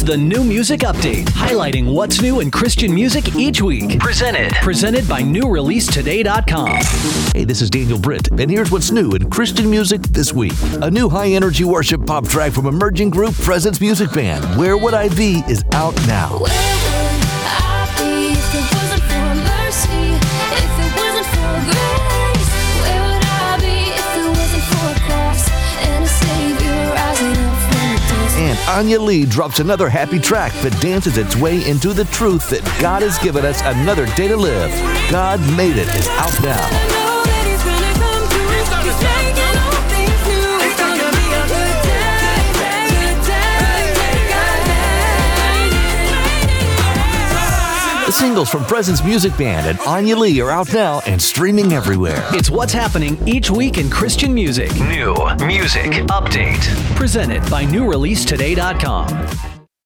It's the New Music Update, highlighting what's new in Christian music each week. Presented by NewReleaseToday.com. Hey, this is Daniel Britt, and here's what's new in Christian music this week. A new high-energy worship pop track from emerging group Presence Music Band, Where Would I Be, is out now. Where would I be if it wasn't for mercy? If it wasn't for grace? Where would I be if it wasn't for a cross and a Savior rising up from the dead? And Anya Lee drops another happy track that dances its way into the truth that God has given us another day to live. God Made It is out now. I know that He's gonna come through. He's making all things new. It's gonna be a good day, good day. The singles from Presence Music Band and Anya Lee are out now and streaming everywhere. It's what's happening each week in Christian music. New Music Update. Presented by NewReleaseToday.com.